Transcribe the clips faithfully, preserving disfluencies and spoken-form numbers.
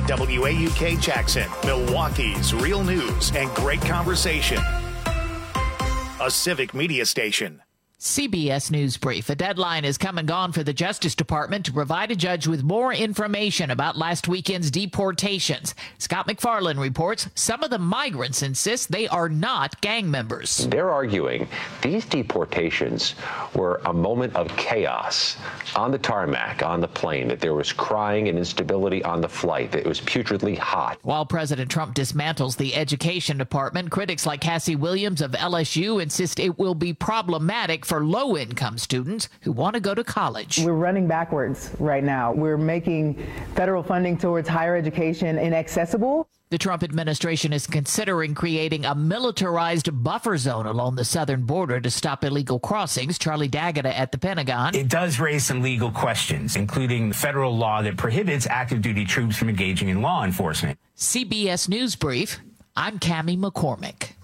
W A U K Jackson, Milwaukee's real news and great conversation. A Civic Media station. C B S News Brief. A deadline has come and gone for the Justice Department to provide a judge with more information about last weekend's deportations. Scott McFarland reports some of the migrants insist they are not gang members. They're arguing these deportations were a moment of chaos on the tarmac, on the plane, that there was crying and instability on the flight, that it was putridly hot. While President Trump dismantles the Education Department, critics like Cassie Williams of L S U insist it will be problematic for for low-income students who want to go to college. We're running backwards right now. We're making federal funding towards higher education inaccessible. The Trump administration is considering creating a militarized buffer zone along the southern border to stop illegal crossings. Charlie D'Agata at the Pentagon. It does raise some legal questions, including the federal law that prohibits active duty troops from engaging in law enforcement. C B S News Brief. I'm Cammie McCormick.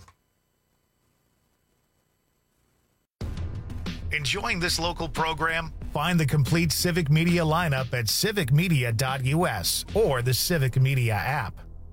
Enjoying this local program? Find the complete Civic Media lineup at civic media dot u s or the Civic Media app.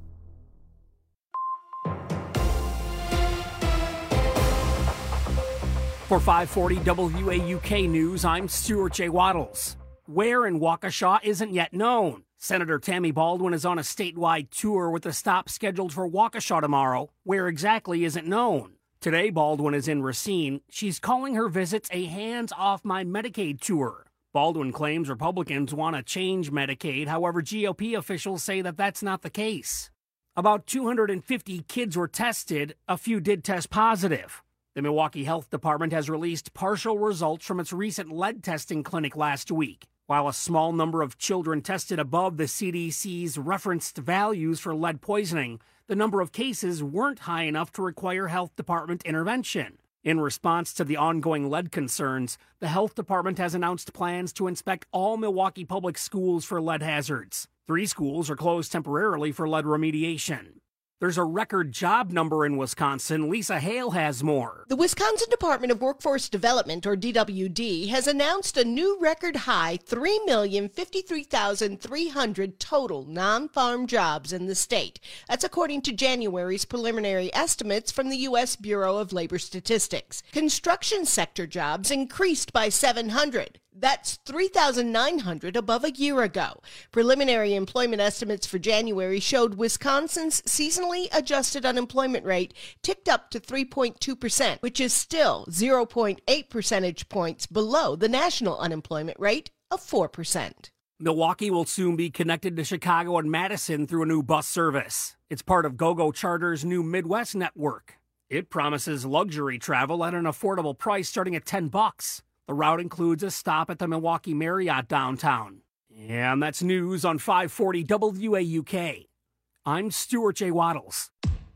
For five forty W A U K News, I'm Stuart J. Waddles. Where in Waukesha isn't yet known. Senator Tammy Baldwin is on a statewide tour with a stop scheduled for Waukesha tomorrow. Where exactly isn't known. Today, Baldwin is in Racine. She's calling her visits a hands-off-my-Medicaid tour. Baldwin claims Republicans want to change Medicaid. However, G O P officials say that that's not the case. About two hundred fifty kids were tested. A few did test positive. The Milwaukee Health Department has released partial results from its recent lead testing clinic last week. While a small number of children tested above the C D C's referenced values for lead poisoning, the number of cases weren't high enough to require health department intervention. In response to the ongoing lead concerns, the health department has announced plans to inspect all Milwaukee public schools for lead hazards. Three schools are closed temporarily for lead remediation. There's a record job number in Wisconsin. Lisa Hale has more. The Wisconsin Department of Workforce Development, or D W D, has announced a new record high three million fifty-three thousand three hundred total non-farm jobs in the state. That's according to January's preliminary estimates from the U S Bureau of Labor Statistics. Construction sector jobs increased by seven hundred. That's three thousand nine hundred above a year ago. Preliminary employment estimates for January showed Wisconsin's seasonally adjusted unemployment rate ticked up to three point two percent, which is still zero point eight percentage points below the national unemployment rate of four percent. Milwaukee will soon be connected to Chicago and Madison through a new bus service. It's part of GoGo Charter's new Midwest network. It promises luxury travel at an affordable price starting at ten bucks. The route includes a stop at the Milwaukee Marriott downtown. And that's news on five forty W A U K. I'm Stuart J. Waddles.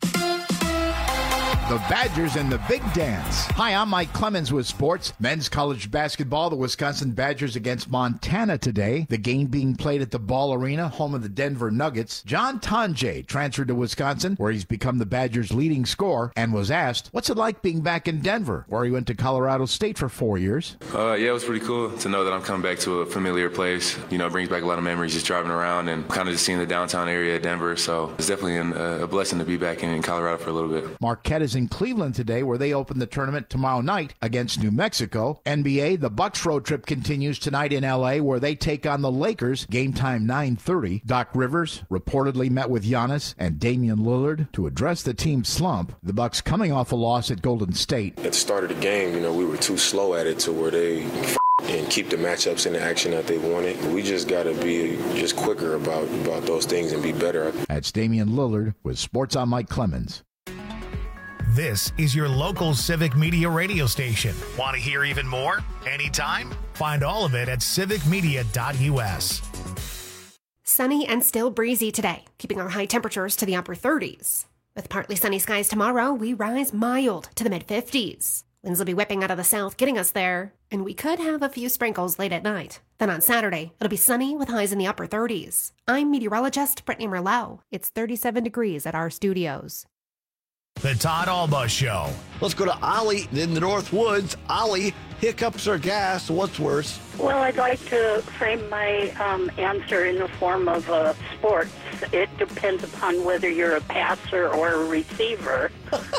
The Badgers and the Big Dance. Hi, I'm Mike Clemens with sports. Men's college basketball, the Wisconsin Badgers against Montana today. The game being played at the Ball Arena, home of the Denver Nuggets. John Tonje transferred to Wisconsin, where he's become the Badgers' leading scorer, and was asked, what's it like being back in Denver, where he went to Colorado State for four years? Uh, yeah, it was pretty cool to know that I'm coming back to a familiar place. You know, it brings back a lot of memories just driving around and kind of just seeing the downtown area of Denver. So it's definitely an, uh, a blessing to be back in, in Colorado for a little bit. Marquette is in Cleveland today, where they open the tournament tomorrow night against New Mexico. N B A, the Bucks road trip continues tonight in L A, where they take on the Lakers. Game time nine thirty. Doc Rivers reportedly met with Giannis and Damian Lillard to address the team's slump. The Bucks coming off a loss at Golden State. At the start of the game, you know, we were too slow at it to where they f- and keep the matchups in the action that they wanted. We just got to be just quicker about, about those things and be better. That's Damian Lillard with Sports on Mike Clemens. This is your local Civic Media radio station. Want to hear even more? Anytime? Find all of it at civic media dot u s. Sunny and still breezy today, keeping our high temperatures to the upper thirties. With partly sunny skies tomorrow, we rise mild to the mid-fifties. Winds will be whipping out of the south, getting us there, and we could have a few sprinkles late at night. Then on Saturday, it'll be sunny with highs in the upper thirties. I'm meteorologist Brittany Merlot. It's thirty-seven degrees at our studios. The Todd Alba Show. Let's go to Ollie in the North Woods. Ollie, hiccups or gas? What's worse? Well, I'd like to frame my um, answer in the form of uh, sports. It depends upon whether you're a passer or a receiver.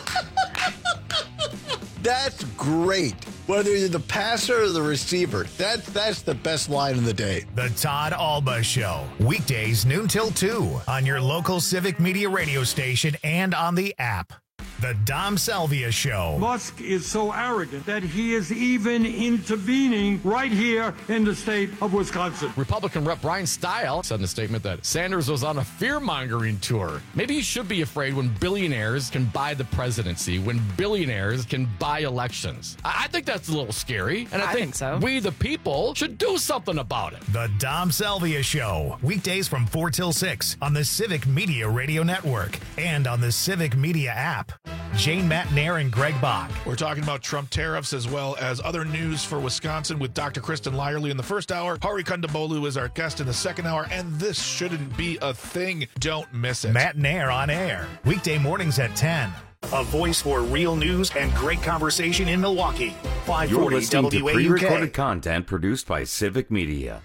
That's great. Whether you're the passer or the receiver, that's that's the best line of the day. The Todd Alba Show, weekdays noon till two on your local Civic Media radio station and on the app. The Dom Salvia Show. Musk is so arrogant that he is even intervening right here in the state of Wisconsin. Republican Rep Brian Stile said in a statement that Sanders was on a fear-mongering tour. Maybe he should be afraid when billionaires can buy the presidency, when billionaires can buy elections. I, I think that's a little scary, and I, I think, think so. we, the people, should do something about it. The Dom Salvia Show, weekdays from four till six on the Civic Media Radio Network and on the Civic Media app. Jane Matnair and Greg Bach. We're talking about Trump tariffs as well as other news for Wisconsin with Doctor Kristen Lyerly in the first hour. Hari Kondabolu is our guest in the second hour, and this shouldn't be a thing. Don't miss it. Matnair on air, weekday mornings at ten. A voice for real news and great conversation in Milwaukee. five forty You're listening W A to U K. pre-recorded content produced by Civic Media.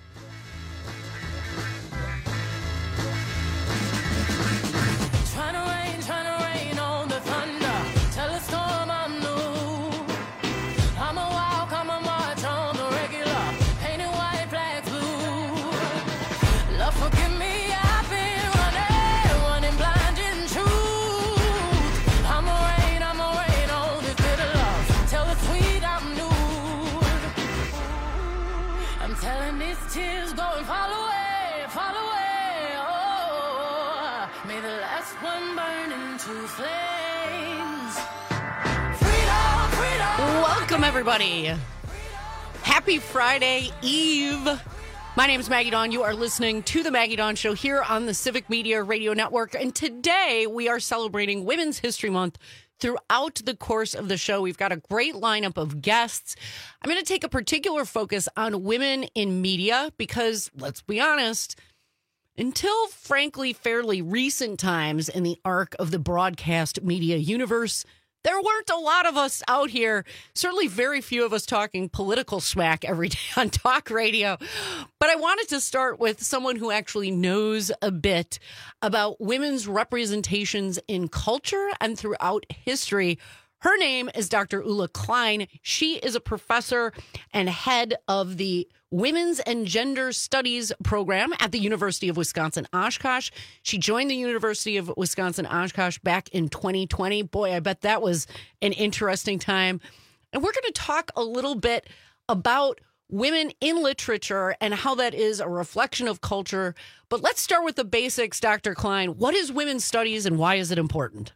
Welcome, everybody. Happy Friday Eve. My name is Maggie Dawn. You are listening to The Maggie Dawn Show here on the Civic Media Radio Network. And today we are celebrating Women's History Month. Throughout the course of the show, we've got a great lineup of guests. I'm going to take a particular focus on women in media because, let's be honest, until frankly fairly recent times in the arc of the broadcast media universe, there weren't a lot of us out here, certainly very few of us talking political smack every day on talk radio. But I wanted to start with someone who actually knows a bit about women's representations in culture and throughout history. Her name is Doctor Ulla Klein. She is a professor and head of the Women's and Gender Studies program at the University of Wisconsin-Oshkosh. She joined the University of Wisconsin-Oshkosh back in twenty twenty. Boy, I bet that was an interesting time. And we're going to talk a little bit about women in literature and how that is a reflection of culture. But let's start with the basics, Doctor Klein. What is women's studies and why is it important?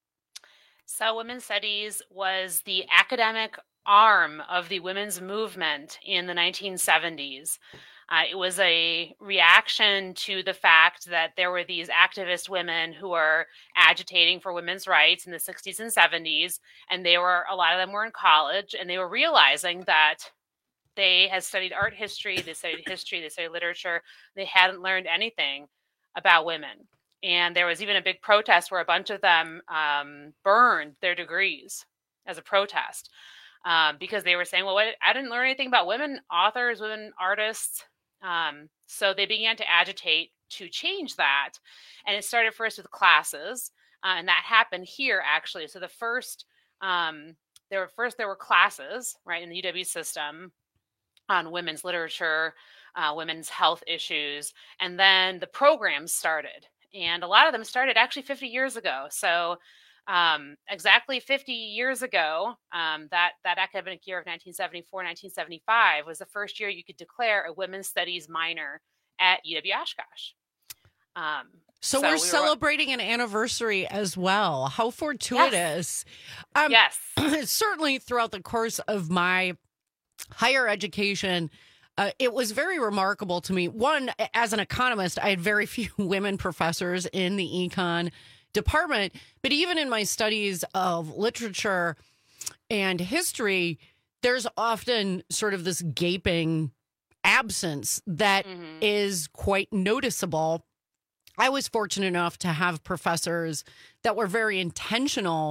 So women's studies was the academic arm of the women's movement in the nineteen seventies. Uh, it was a reaction to the fact that there were these activist women who were agitating for women's rights in the sixties and seventies, and they were, a lot of them were in college, and they were realizing that they had studied art history, they studied history, they studied literature, they hadn't learned anything about women. And there was even a big protest where a bunch of them um, burned their degrees as a protest. Um, because they were saying, well, what, I didn't learn anything about women authors, women artists. Um, so they began to agitate to change that. And it started first with classes. Uh, and that happened here, actually. So the first, um, there were first, there were classes, right, in the U W system on women's literature, uh, women's health issues. And then the programs started. And a lot of them started actually fifty years ago. So Um, exactly fifty years ago, um, that, that academic year of nineteen seventy-four, nineteen seventy-five was the first year you could declare a women's studies minor at U W Oshkosh. Um, so, so we're we celebrating were... an anniversary as well. How fortuitous. Yes. Um, yes. Certainly throughout the course of my higher education, uh, it was very remarkable to me. One, as an economist, I had very few women professors in the econ department, but even in my studies of literature and history, there's often sort of this gaping absence that mm-hmm. is quite noticeable. I was fortunate enough to have professors that were very intentional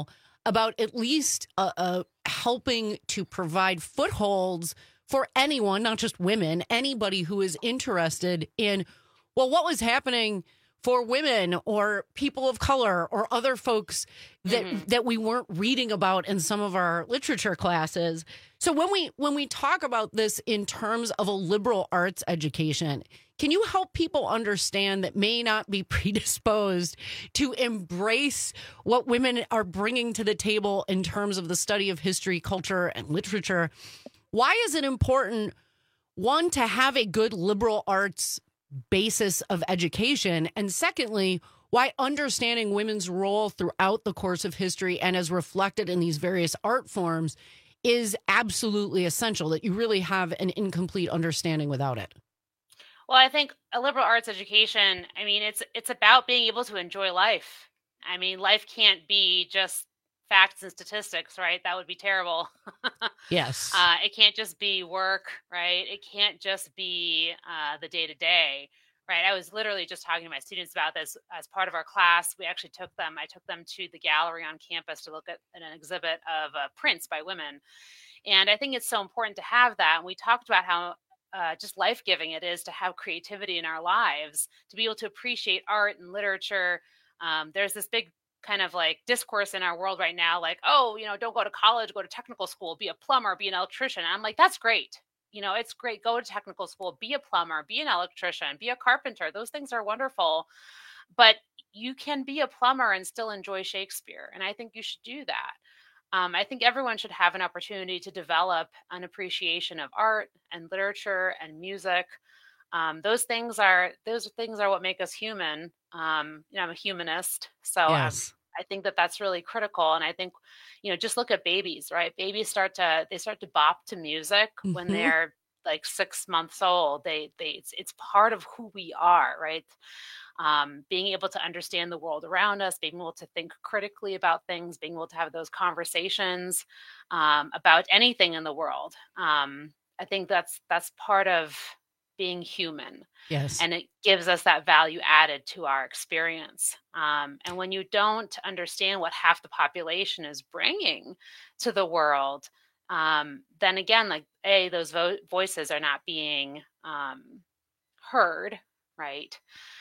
about at least uh, uh, helping to provide footholds for anyone, not just women, anybody who is interested in, well, what was happening for women or people of color or other folks that mm-hmm. that we weren't reading about in some of our literature classes. So when we when we talk about this in terms of a liberal arts education, can you help people understand that may not be predisposed to embrace what women are bringing to the table in terms of the study of history, culture, and literature? Why is it important, one, to have a good liberal arts basis of education, and secondly, why understanding women's role throughout the course of history and as reflected in these various art forms is absolutely essential, that you really have an incomplete understanding without it? Well, I think a liberal arts education, I mean, it's it's about being able to enjoy life. I mean, life can't be just facts and statistics, right? That would be terrible. Yes. Uh, it can't just be work, right? It can't just be uh, the day to day, right? I was literally just talking to my students about this as part of our class. We actually took them, I took them to the gallery on campus to look at an exhibit of uh, prints by women. And I think it's so important to have that. And we talked about how uh, just life-giving it is to have creativity in our lives, to be able to appreciate art and literature. Um, there's this big kind of like discourse in our world right now, like, oh, you know, don't go to college, go to technical school, be a plumber, be an electrician. And I'm like, that's great. You know, it's great. Go to technical school, be a plumber, be an electrician, be a carpenter. Those things are wonderful. But you can be a plumber and still enjoy Shakespeare. And I think you should do that. Um, I think everyone should have an opportunity to develop an appreciation of art and literature and music. Um, those things are those things are what make us human. Um, you know, I'm a humanist, so yes. um, I think that that's really critical. And I think, you know, just look at babies, right? Babies start to they start to bop to music mm-hmm. when they're like six months old. They they it's, it's part of who we are, right? Um, being able to understand the world around us, being able to think critically about things, being able to have those conversations um, about anything in the world. Um, I think that's that's part of being human. Yes. And it gives us that value added to our experience. Um, and when you don't understand what half the population is bringing to the world, um, then again, like, A, those vo- voices are not being um, heard, right?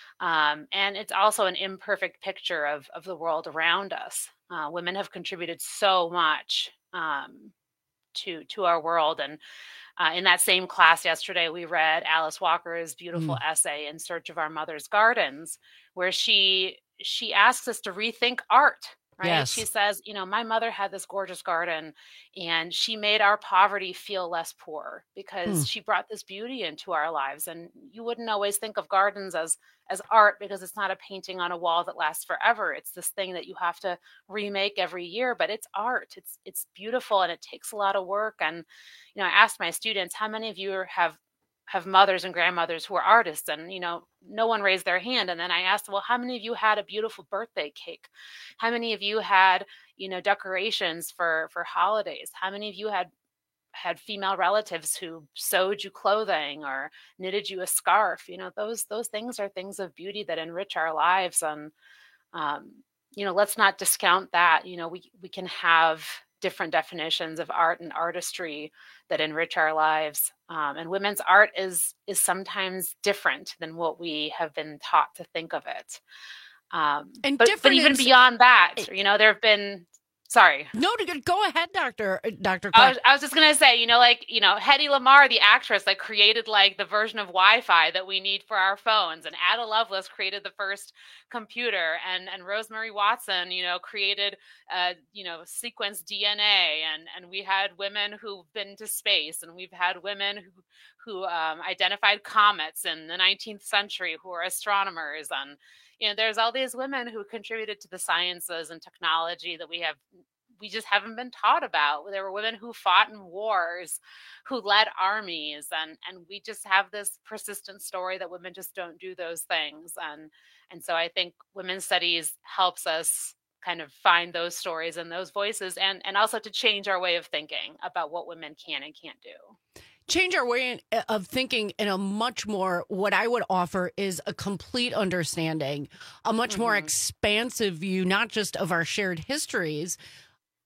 Um, and it's also an imperfect picture of, of the world around us. Uh, women have contributed so much um, to, to our world. And Uh, in that same class yesterday, we read Alice Walker's beautiful mm. essay, In Search of Our Mother's Gardens, where she she asks us to rethink art, right? Yes. She says, you know, my mother had this gorgeous garden and she made our poverty feel less poor because mm. she brought this beauty into our lives. And you wouldn't always think of gardens as as art because it's not a painting on a wall that lasts forever. It's this thing that you have to remake every year, but it's art. It's it's beautiful and it takes a lot of work. And, you know, I asked my students, how many of you have have mothers and grandmothers who are artists? And, you know, no one raised their hand. And then I asked, well, how many of you had a beautiful birthday cake? How many of you had, you know, decorations for, for holidays? How many of you had had female relatives who sewed you clothing or knitted you a scarf? You know, those those things are things of beauty that enrich our lives. And, um, you know, let's not discount that. You know, we, we can have different definitions of art and artistry that enrich our lives. Um, and women's art is is sometimes different than what we have been taught to think of it. Um, and but, but even in, beyond that, you know, there have been Sorry. No, go ahead, Doctor Doctor I was, I was just gonna say, you know, like, you know, Hedy Lamarr, the actress, like created like the version of Wi-Fi that we need for our phones, and Ada Lovelace created the first computer, and and Rosemary Watson, you know, created, uh, you know, sequenced D N A, and and we had women who've been to space, and we've had women who who um, identified comets in the nineteenth century, who are astronomers, and you know, there's all these women who contributed to the sciences and technology that we have, we just haven't been taught about. There were women who fought in wars, who led armies, and and we just have this persistent story that women just don't do those things. And and so I think women's studies helps us kind of find those stories and those voices, and and also to change our way of thinking about what women can and can't do. Change our way of thinking in a much more, what I would offer is a complete understanding, a much mm-hmm. more expansive view, not just of our shared histories,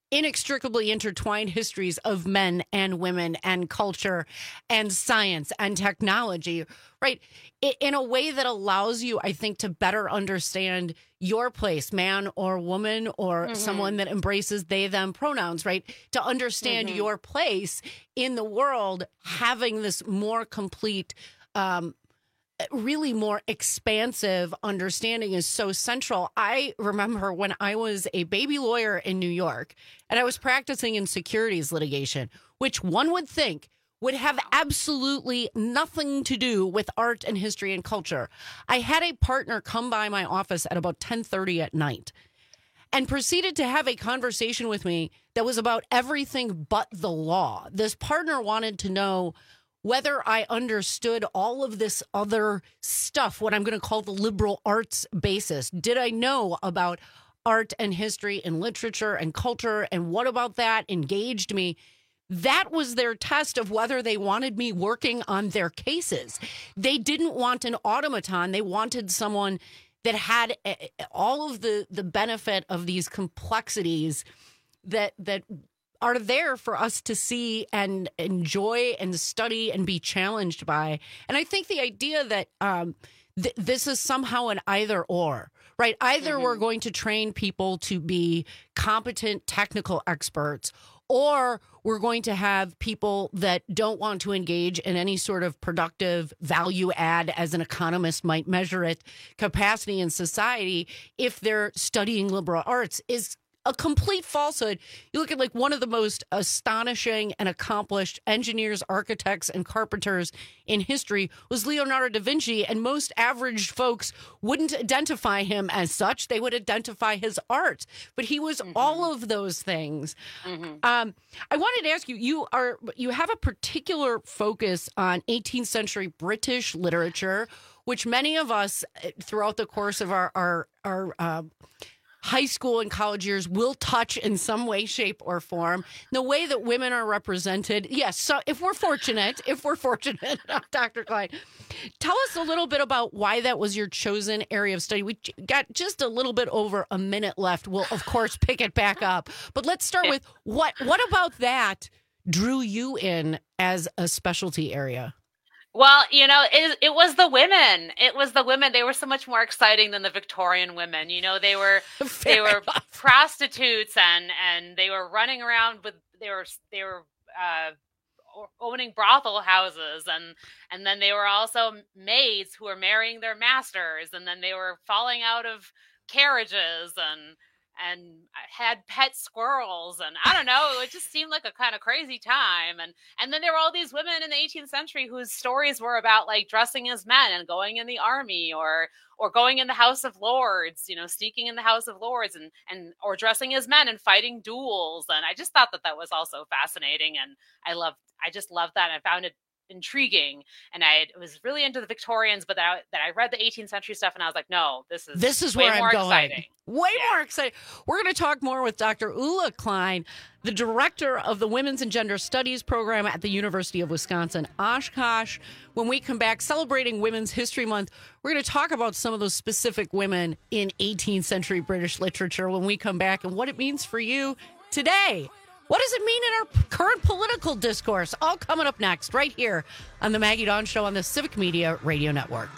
inextricably intertwined histories of men and women and culture and science and technology, right? In a way that allows you, I think, to better understand your place, man or woman, or mm-hmm. someone that embraces they, them pronouns, right? To understand mm-hmm. your place in the world, having this more complete, um, really more expansive understanding is so central. I remember when I was a baby lawyer in New York and I was practicing in securities litigation, which one would think would have absolutely nothing to do with art and history and culture. I had a partner come by my office at about ten thirty at night and proceeded to have a conversation with me that was about everything but the law. This partner wanted to know whether I understood all of this other stuff, what I'm going to call the liberal arts basis. Did I know about art and history and literature and culture? And what about that engaged me? That was their test of whether they wanted me working on their cases. They didn't want an automaton. They wanted someone that had all of the, the benefit of these complexities that that are there for us to see and enjoy and study and be challenged by. And I think the idea that um, th- this is somehow an either or, right? Either mm-hmm. we're going to train people to be competent technical experts, or we're going to have people that don't want to engage in any sort of productive value add, as an economist might measure it, capacity in society if they're studying liberal arts is a complete falsehood. You look at like one of the most astonishing and accomplished engineers, architects, and carpenters in history was Leonardo da Vinci, and most average folks wouldn't identify him as such. They would identify his art, but he was mm-hmm. all of those things. Mm-hmm. Um, I wanted to ask you, you are you have a particular focus on eighteenth century British literature, which many of us throughout the course of our our, our uh, high school and college years will touch in some way, shape, or form. The way that women are represented, yes, so if we're fortunate, if we're fortunate, Doctor Klein, tell us a little bit about why that was your chosen area of study. We got just a little bit over a minute left. We'll, of course, pick it back up. But let's start with, what, what about that drew you in as a specialty area? Well, you know, it, it was the women. It was the women. They were so much more exciting than the Victorian women. You know, they were Fair they were enough. prostitutes and and they were running around with they were they were uh, owning brothel houses, and and then they were also maids who were marrying their masters, and then they were falling out of carriages and and had pet squirrels, and I don't know, it just seemed like a kind of crazy time. And and then there were all these women in the eighteenth century whose stories were about like dressing as men and going in the army, or or going in the House of Lords, you know, sneaking in the House of Lords, and and or dressing as men and fighting duels. And I just thought that that was also fascinating, and I loved, I just loved that. And I found it intriguing, and I was really into the Victorians, but that I, that I read the eighteenth century stuff, and I was like, no, this is this is way where more I'm going. Exciting. Way yeah. more exciting. We're going to talk more with Doctor Ulla Klein, the director of the Women's and Gender Studies program at the University of Wisconsin Oshkosh. When we come back, celebrating Women's History Month, we're going to talk about some of those specific women in eighteenth century British literature when we come back, and what it means for you today. What does it mean in our current political discourse? All coming up next, right here on the Maggie Dawn Show on the Civic Media Radio Network.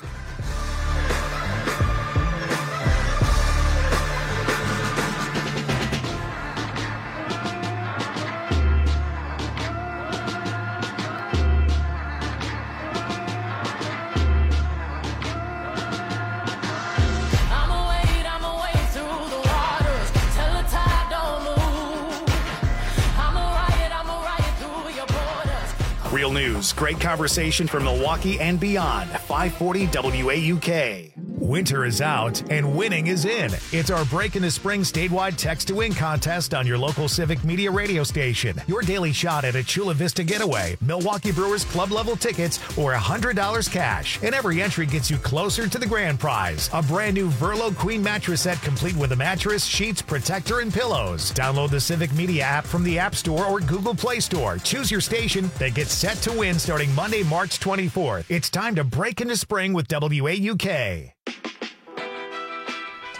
Real news, great conversation from Milwaukee and beyond. five forty W A U K. Winter is out and winning is in. It's our Break into Spring statewide text to win contest on your local Civic Media radio station. Your daily shot at a Chula Vista getaway, Milwaukee Brewers club level tickets, or one hundred dollars cash. And every entry gets you closer to the grand prize. A brand new Verlo Queen mattress set complete with a mattress, sheets, protector, and pillows. Download the Civic Media app from the App Store or Google Play Store. Choose your station, then get set to win starting Monday, March twenty-fourth. It's time to break into spring with W A U K.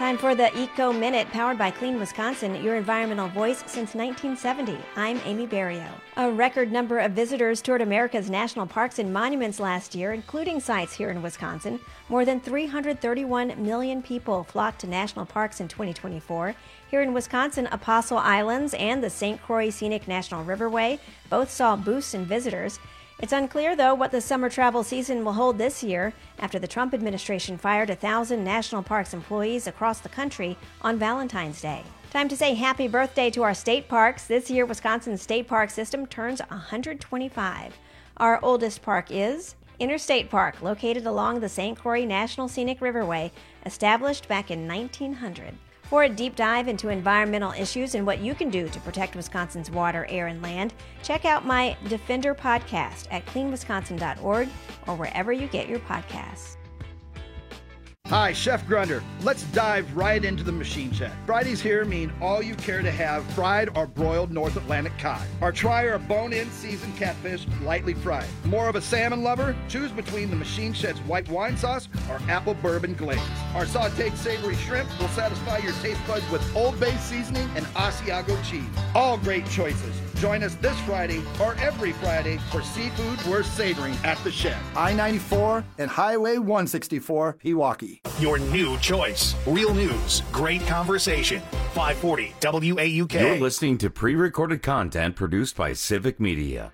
Time for the Eco Minute, powered by Clean Wisconsin, your environmental voice since nineteen seventy. I'm Amy Barrio. A record number of visitors toured America's national parks and monuments last year, including sites here in Wisconsin. More than three hundred thirty-one million people flocked to national parks in twenty twenty-four. Here in Wisconsin, Apostle Islands and the Saint Croix Scenic National Riverway both saw boosts in visitors. It's unclear, though, what the summer travel season will hold this year after the Trump administration fired one thousand National Parks employees across the country on Valentine's Day. Time to say happy birthday to our state parks. This year, Wisconsin's state park system turns one hundred twenty-five. Our oldest park is Interstate Park, located along the Saint Croix National Scenic Riverway, established back in nineteen hundred. For a deep dive into environmental issues and what you can do to protect Wisconsin's water, air, and land, check out my Defender podcast at clean wisconsin dot org or wherever you get your podcasts. Hi, Chef Grunder. Let's dive right into the machine shed. Fridays here mean all you care to have fried or broiled North Atlantic cod. Or try our bone-in seasoned catfish lightly fried. More of a salmon lover? Choose between the machine shed's white wine sauce or apple bourbon glaze. Our sauteed savory shrimp will satisfy your taste buds with Old Bay seasoning and Asiago cheese. All great choices. Join us this Friday or every Friday for seafood worth savoring at the shed. I ninety-four and Highway one sixty-four, Pewaukee. Your new choice. Real news. Great conversation. five forty W A U K. You're listening to pre-recorded content produced by Civic Media.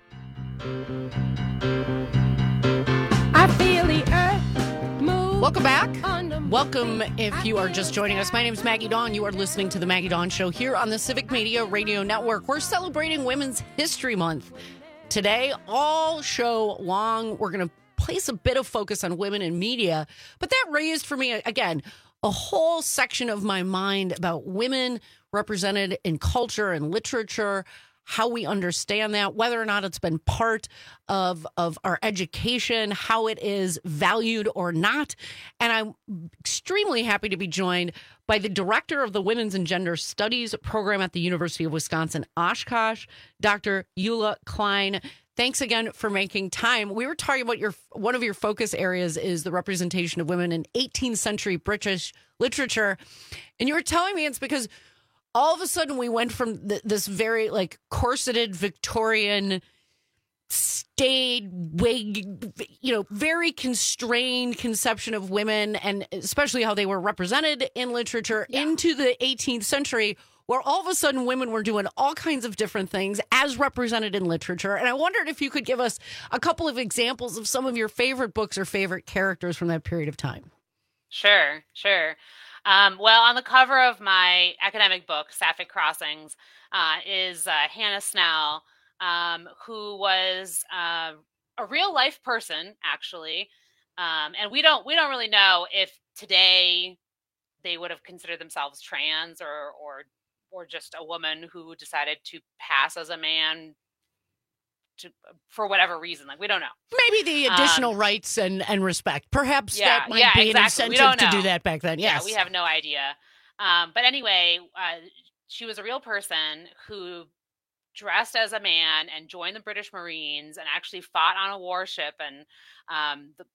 I feel the earth move. Welcome back. Welcome if you are just joining us. My name is Maggie Dawn. You are listening to the Maggie Dawn Show here on the Civic Media Radio Network. We're celebrating Women's History Month today, all show long. We're going to place a bit of focus on women in media, but that raised for me, again, a whole section of my mind about women represented in culture and literature, how we understand that, whether or not it's been part of, of our education, how it is valued or not. And I'm extremely happy to be joined by the director of the Women's and Gender Studies program at the University of Wisconsin-Oshkosh, Doctor Eula Klein. Thanks again for making time. We were talking about your one of your focus areas is the representation of women in eighteenth century British literature. And you were telling me it's because all of a sudden we went from th- this very like corseted Victorian staid wig, you know, very constrained conception of women and especially how they were represented in literature yeah. into the eighteenth century, where all of a sudden women were doing all kinds of different things as represented in literature. And I wondered if you could give us a couple of examples of some of your favorite books or favorite characters from that period of time. Sure, sure. Um, well, on the cover of my academic book, Sapphic Crossings, uh, is uh, Hannah Snell, um, who was uh, a real life person, actually. Um, and we don't we don't really know if today they would have considered themselves trans or or or just a woman who decided to pass as a man to, for whatever reason. Like, we don't know. Maybe the additional um, rights and, and respect. Perhaps yeah, that might yeah, be exactly. an incentive to do that back then. Yes. Yeah, we have no idea. Um, but anyway, uh, she was a real person who dressed as a man and joined the British Marines and actually fought on a warship and um, the,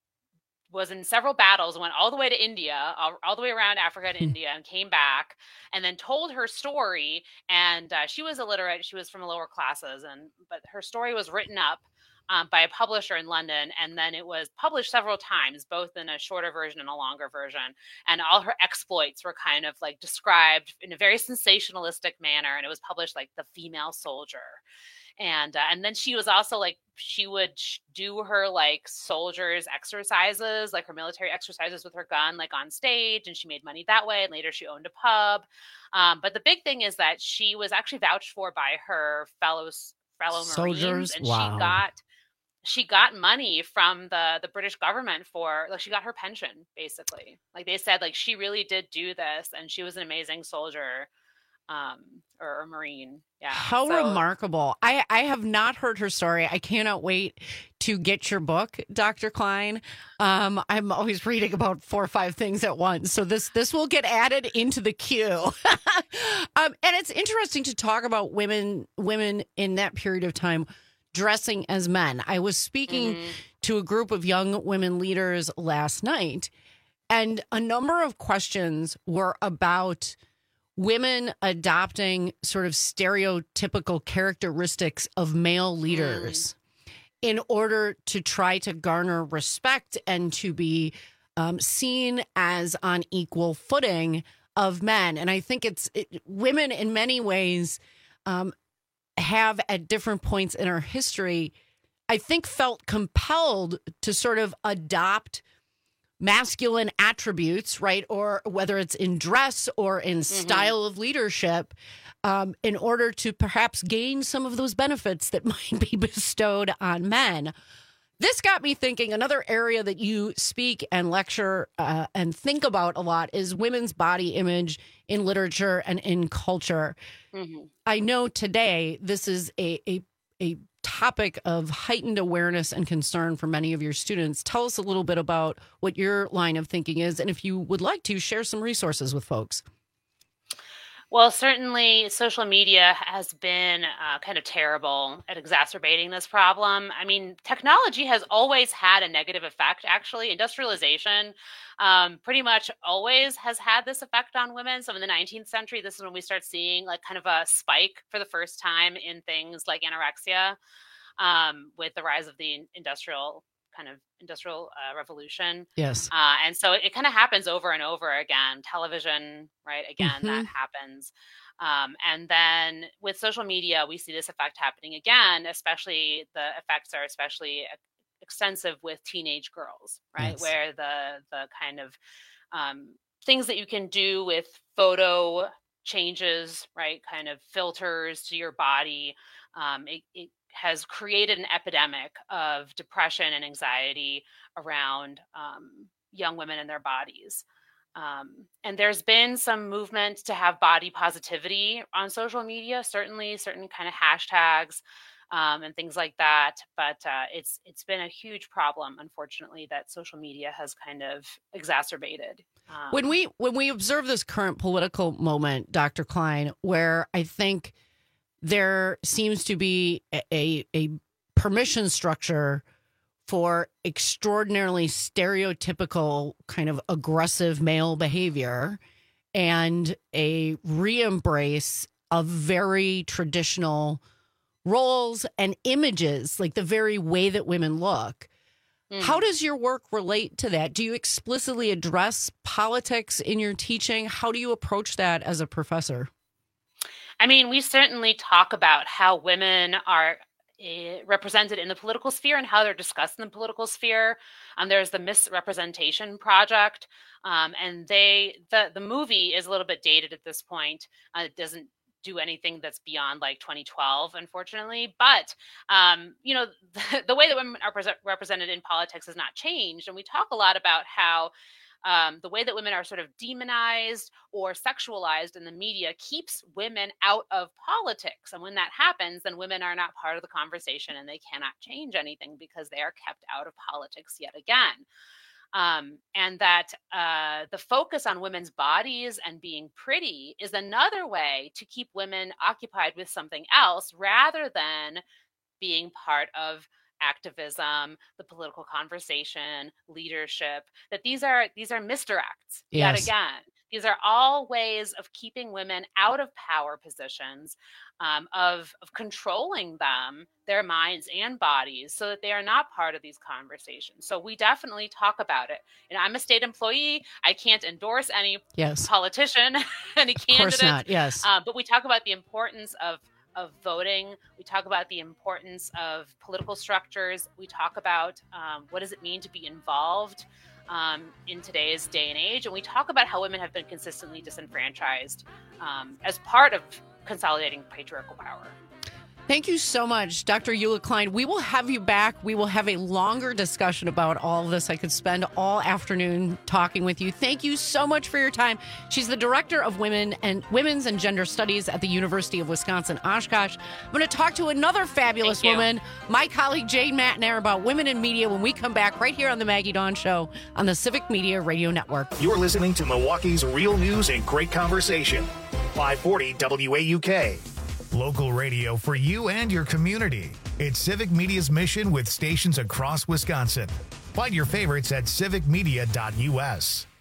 was in several battles, went all the way to India, all, all the way around Africa to India, and came back and then told her story. And uh, she was illiterate. She was from the lower classes, and but her story was written up um, by a publisher in London. And then it was published several times, both in a shorter version and a longer version. And all her exploits were kind of like described in a very sensationalistic manner. And it was published like The Female Soldier. And uh, and then she was also like, she would sh- do her like soldiers exercises, like her military exercises with her gun, like on stage, and she made money that way. And later she owned a pub. Um, but the big thing is that she was actually vouched for by her fellow fellow soldiers. Marines, and wow. she got she got money from the the British government for like she got her pension basically. Like they said, like she really did do this, and she was an amazing soldier. Um, or a Marine. Yeah. How so, remarkable. I, I have not heard her story. I cannot wait to get your book, Doctor Klein. Um, I'm always reading about four or five things at once. So this, this will get added into the queue. um, and it's interesting to talk about women, women in that period of time dressing as men. I was speaking mm-hmm. to a group of young women leaders last night, And a number of questions were about women adopting sort of stereotypical characteristics of male leaders mm. in order to try to garner respect and to be um, seen as on equal footing of men. And I think it's it, women in many ways um, have at different points in our history, I think, felt compelled to sort of adopt masculine attributes, right? Or whether it's in dress or in mm-hmm. style of leadership, um, in order to perhaps gain some of those benefits that might be bestowed on men. This got me thinking, another area that you speak and lecture uh, and think about a lot is women's body image in literature and in culture. Mm-hmm. I know today this is a, a, a topic of heightened awareness and concern for many of your students. Tell us a little bit about what your line of thinking is, and if you would like to, share some resources with folks. Well, certainly social media has been uh, kind of terrible at exacerbating this problem. I mean, technology has always had a negative effect, actually. Industrialization um, pretty much always has had this effect on women. So in the nineteenth century, this is when we start seeing like kind of a spike for the first time in things like anorexia um, with the rise of the industrial kind of industrial uh, revolution. Yes. Uh, and so it, it kind of happens over and over again. Television, right? Again, mm-hmm. that happens. Um, and then with social media, we see this effect happening again, especially the effects are especially extensive with teenage girls, right? Yes. Where the, the kind of um, things that you can do with photo changes, right? Kind of filters to your body. Um, it, it has created an epidemic of depression and anxiety around um, young women and their bodies. Um, and there's been some movement to have body positivity on social media, certainly certain kind of hashtags um, and things like that. But uh, it's it's been a huge problem, unfortunately, that social media has kind of exacerbated. Um, when we when we observe this current political moment, Doctor Klein, where I think there seems to be a, a permission structure for extraordinarily stereotypical kind of aggressive male behavior and a re-embrace of very traditional roles and images, like the very way that women look. Mm. How does your work relate to that? Do you explicitly address politics in your teaching? How do you approach that as a professor? I mean, we certainly talk about how women are uh, represented in the political sphere and how they're discussed in the political sphere. Um, there's the Misrepresentation Project, um, and they the the movie is a little bit dated at this point. Uh, it doesn't do anything that's beyond like twenty twelve, unfortunately. But um, you know, the, the way that women are pre- represented in politics has not changed, and we talk a lot about how Um, the way that women are sort of demonized or sexualized in the media keeps women out of politics. And when that happens, then women are not part of the conversation and they cannot change anything because they are kept out of politics yet again. Um, and that uh, the focus on women's bodies and being pretty is another way to keep women occupied with something else rather than being part of activism, the political conversation, leadership, that these are these are misdirects yes. yet again. These are all ways of keeping women out of power positions, um, of, of controlling them, their minds and bodies, so that they are not part of these conversations. So we definitely talk about it. And I'm a state employee. I can't endorse any yes. politician, any candidate. Of course not, yes. Uh, but we talk about the importance of of voting. We talk about the importance of political structures. We talk about um, what does it mean to be involved um, in today's day and age. And we talk about how women have been consistently disenfranchised um, as part of consolidating patriarchal power. Thank you so much, Doctor Eula Klein. We will have you back. We will have a longer discussion about all of this. I could spend all afternoon talking with you. Thank you so much for your time. She's the Director of Women and Women's and Gender Studies at the University of Wisconsin-Oshkosh. I'm going to talk to another fabulous woman, my colleague Jane Matnair, about women in media when we come back right here on the Maggie Dawn Show on the Civic Media Radio Network. You're listening to Milwaukee's real news and great conversation. five forty W A U K. Local radio for you and your community. It's Civic Media's mission with stations across Wisconsin. Find your favorites at civic media dot U S.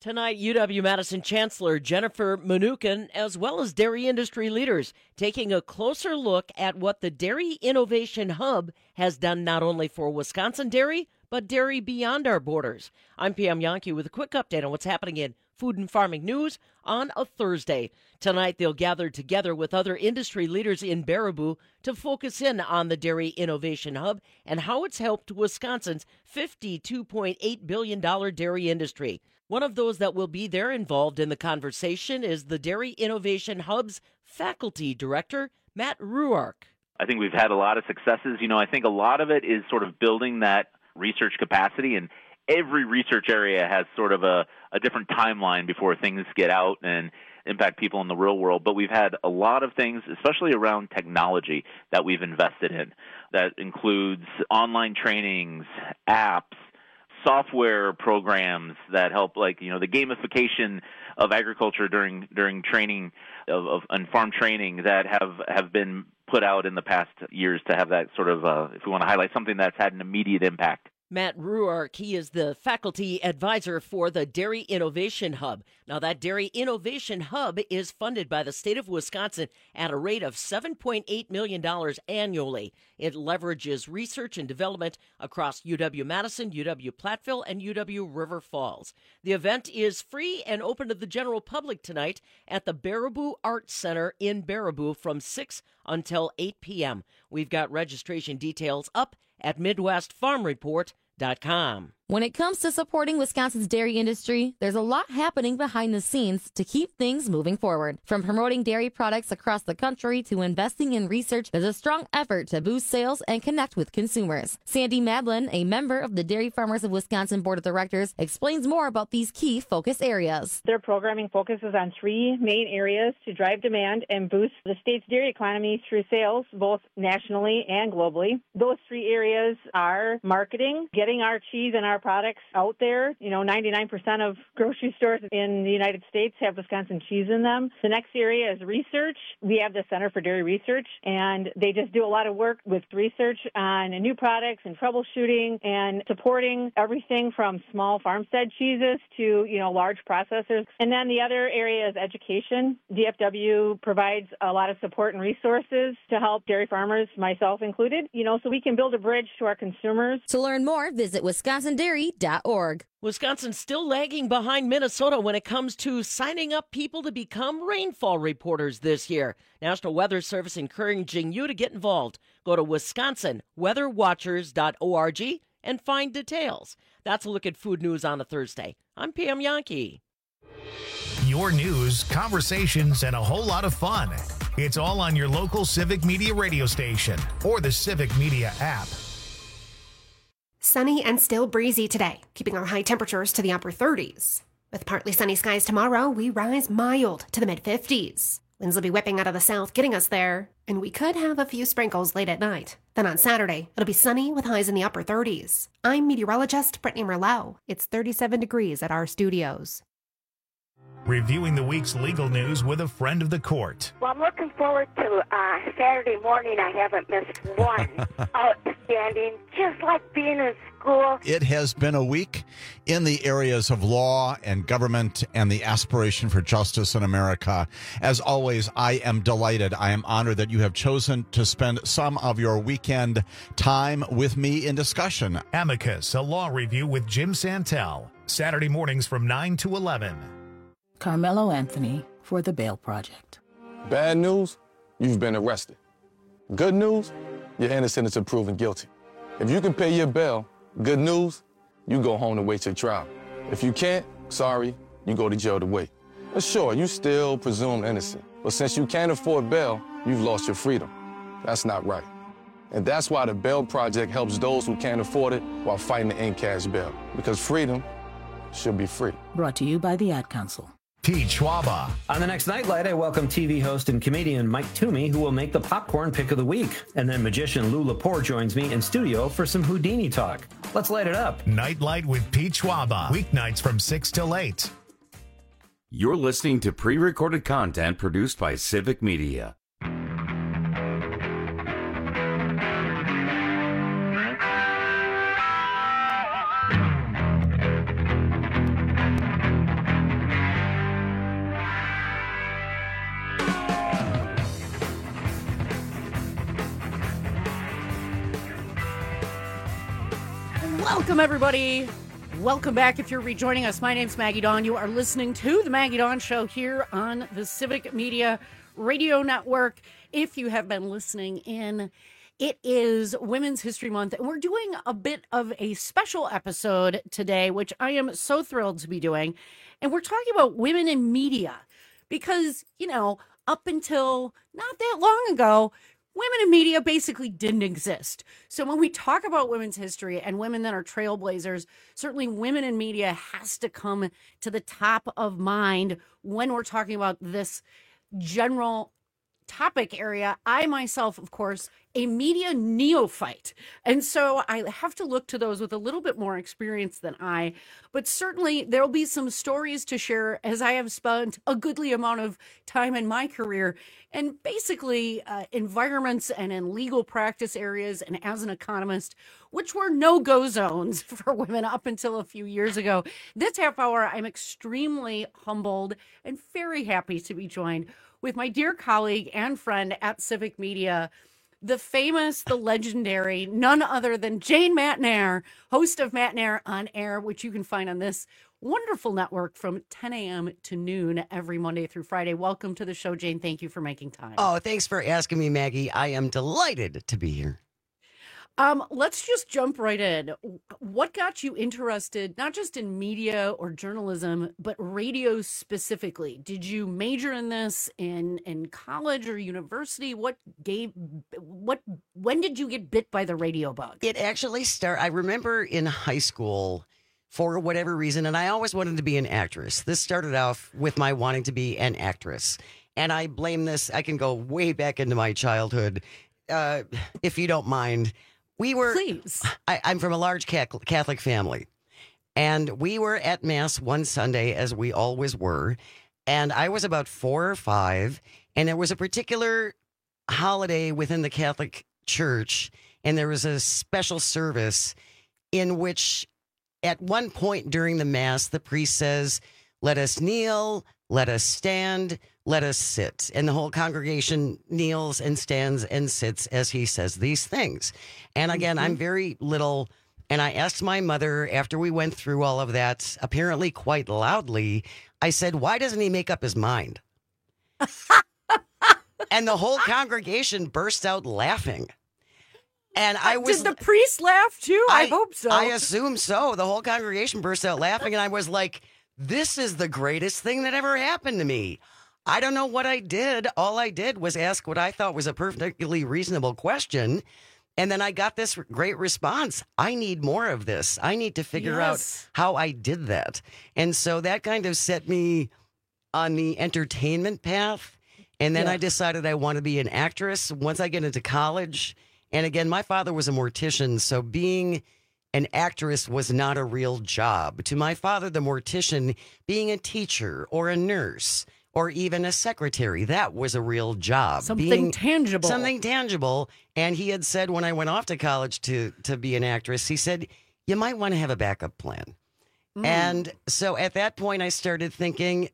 Tonight, U W-Madison Chancellor Jennifer Mnuchin, as well as dairy industry leaders, taking a closer look at what the Dairy Innovation Hub has done not only for Wisconsin dairy, but dairy beyond our borders. I'm Pam Yankee with a quick update on what's happening in food and farming news on a Thursday. Tonight, they'll gather together with other industry leaders in Baraboo to focus in on the Dairy Innovation Hub and how it's helped Wisconsin's fifty-two point eight billion dollars dairy industry. One of those that will be there involved in the conversation is the Dairy Innovation Hub's faculty director, Matt Ruark. I think we've had a lot of successes. You know, I think a lot of it is sort of building that research capacity, and every research area has sort of a, a different timeline before things get out and impact people in the real world. But we've had a lot of things, especially around technology, that we've invested in. That includes online trainings, apps, software programs that help, like, you know, the gamification of agriculture during during training of, of and farm training that have, have been put out in the past years to have that sort of, uh, if we want to highlight something that's had an immediate impact. Matt Ruark, he is the faculty advisor for the Dairy Innovation Hub. Now, that Dairy Innovation Hub is funded by the state of Wisconsin at a rate of seven point eight million dollars annually. It leverages research and development across U W-Madison, U W-Platteville, and U W-River Falls. The event is free and open to the general public tonight at the Baraboo Arts Center in Baraboo from six until eight p.m. We've got registration details up at Midwest Farm Report dot com. When it comes to supporting Wisconsin's dairy industry, there's a lot happening behind the scenes to keep things moving forward. From promoting dairy products across the country to investing in research, there's a strong effort to boost sales and connect with consumers. Sandy Madlin, a member of the Dairy Farmers of Wisconsin Board of Directors, explains more about these key focus areas. Their programming focuses on three main areas to drive demand and boost the state's dairy economy through sales, both nationally and globally. Those three areas are marketing, getting our cheese and our products out there. You know, ninety-nine percent of grocery stores in the United States have Wisconsin cheese in them. The next area is research. We have the Center for Dairy Research, and they just do a lot of work with research on new products and troubleshooting and supporting everything from small farmstead cheeses to, you know, large processors. And then the other area is education. D F W provides a lot of support and resources to help dairy farmers, myself included, you know, so we can build a bridge to our consumers. To learn more, visit Wisconsin Dairy dot org. Wisconsin's still lagging behind Minnesota when it comes to signing up people to become rainfall reporters this year. National Weather Service encouraging you to get involved. Go to wisconsin weather watchers dot org and find details. That's a look at food news on a Thursday. I'm Pam Yankee. Your news, conversations, and a whole lot of fun. It's all on your local Civic Media radio station or the Civic Media app. Sunny and still breezy today, keeping our high temperatures to the upper thirties. With partly sunny skies tomorrow, we rise mild to the mid-fifties. Winds will be whipping out of the south, getting us there, and we could have a few sprinkles late at night. Then on Saturday, it'll be sunny with highs in the upper thirties. I'm meteorologist Brittany Merlot. It's thirty-seven degrees at our studios. Reviewing the week's legal news with a friend of the court. Well, I'm looking forward to uh, Saturday morning. I haven't missed one. Outstanding, just like being in school. It has been a week in the areas of law and government and the aspiration for justice in America. As always, I am delighted. I am honored that you have chosen to spend some of your weekend time with me in discussion. Amicus, a law review with Jim Santel. Saturday mornings from nine to eleven. Carmelo Anthony for the Bail Project. Bad news, you've been arrested. Good news, you're innocent until proven guilty. If you can pay your bail, good news, you go home to wait your trial. If you can't, sorry, you go to jail to wait. But sure, you still presumed innocent. But since you can't afford bail, you've lost your freedom. That's not right. And that's why the Bail Project helps those who can't afford it while fighting to end cash bail. Because freedom should be free. Brought to you by the Ad Council. Pete Schwaba. On the next Nightlight, I welcome T V host and comedian Mike Toomey, who will make the popcorn pick of the week. And then magician Lou Lepore joins me in studio for some Houdini talk. Let's light it up. Nightlight with Pete Schwaba. Weeknights from six till eight. You're listening to pre-recorded content produced by Civic Media. Welcome, everybody. Welcome back. If you're rejoining us, my name's Maggie Dawn. You are listening to The Maggie Dawn Show here on the Civic Media Radio Network. If you have been listening in, it is Women's History Month, and we're doing a bit of a special episode today, which I am so thrilled to be doing. And we're talking about women in media because, you know, up until not that long ago, women in media basically didn't exist. So when we talk about women's history and women that are trailblazers, certainly women in media has to come to the top of mind when we're talking about this general topic area. I myself, of course, a media neophyte. And so I have to look to those with a little bit more experience than I. But certainly there'll be some stories to share as I have spent a goodly amount of time in my career and basically uh, environments and in legal practice areas and as an economist, which were no-go zones for women up until a few years ago. This half hour, I'm extremely humbled and very happy to be joined with my dear colleague and friend at Civic Media, the famous, the legendary, none other than Jane Matenaer, host of Matenaer on Air, which you can find on this wonderful network from ten a.m. to noon every Monday through Friday. Welcome to the show, Jane. Thank you for making time. Oh, thanks for asking me, Maggie. I am delighted to be here. Um, let's just jump right in. What got you interested, not just in media or journalism, but radio specifically? Did you major in this in, in college or university? What gave, what, when did you get bit by the radio bug? It actually started, I remember in high school, for whatever reason, and I always wanted to be an actress. This started off with my wanting to be an actress. And I blame this, I can go way back into my childhood, uh, if you don't mind. We were, Please. I, I'm from a large Catholic family, and we were at Mass one Sunday, as we always were, and I was about four or five, and there was a particular holiday within the Catholic Church, and there was a special service in which, at one point during the Mass, the priest says, "Let us kneel, let us stand, let us sit." And the whole congregation kneels and stands and sits as he says these things. And again, mm-hmm. I'm very little, and I asked my mother after we went through all of that, apparently quite loudly, I said, "Why doesn't he make up his mind?" And the whole congregation burst out laughing. And I was. Did the priest laugh too? I, I hope so. I assume so. The whole congregation burst out laughing, and I was like, this is the greatest thing that ever happened to me. I don't know what I did. All I did was ask what I thought was a perfectly reasonable question. And then I got this great response. I need more of this. I need to figure yes. out how I did that. And so that kind of set me on the entertainment path. And then yeah. I decided I want to be an actress once I get into college. And again, my father was a mortician, so being an actress was not a real job. To my father, the mortician, being a teacher or a nurse or even a secretary, that was a real job. Something being, tangible. Something tangible. And he had said when I went off to college to, to be an actress, he said, you might want to have a backup plan. Mm. And so at that point, I started thinking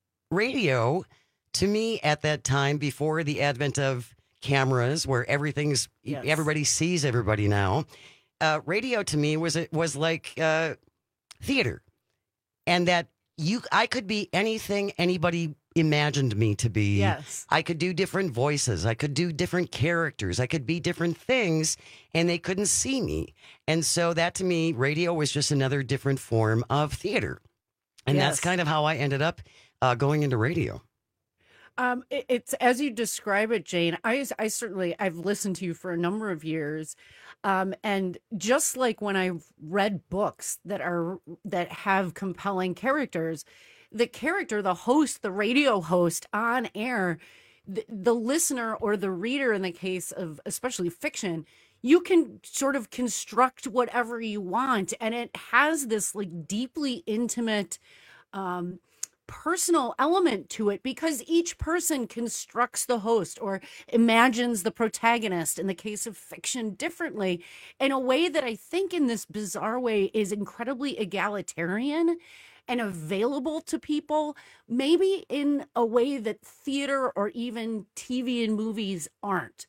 radio, to me at that time, before the advent of cameras where everything's, yes. everybody sees everybody now, Uh, radio to me was it was like uh, theater, and that you I could be anything anybody imagined me to be. Yes, I could do different voices. I could do different characters. I could be different things, and they couldn't see me. And so that to me, radio was just another different form of theater, and yes. that's kind of how I ended up uh, going into radio. Um, it, it's as you describe it, Jane. I, I certainly I've listened to you for a number of years, um, and just like when I've read books that are that have compelling characters, the character, the host, the radio host on air, the, the listener or the reader, in the case of especially fiction, you can sort of construct whatever you want, and it has this like deeply intimate. Um, personal element to it because each person constructs the host or imagines the protagonist in the case of fiction differently in a way that I think in this bizarre way is incredibly egalitarian and available to people, maybe in a way that theater or even T V and movies aren't.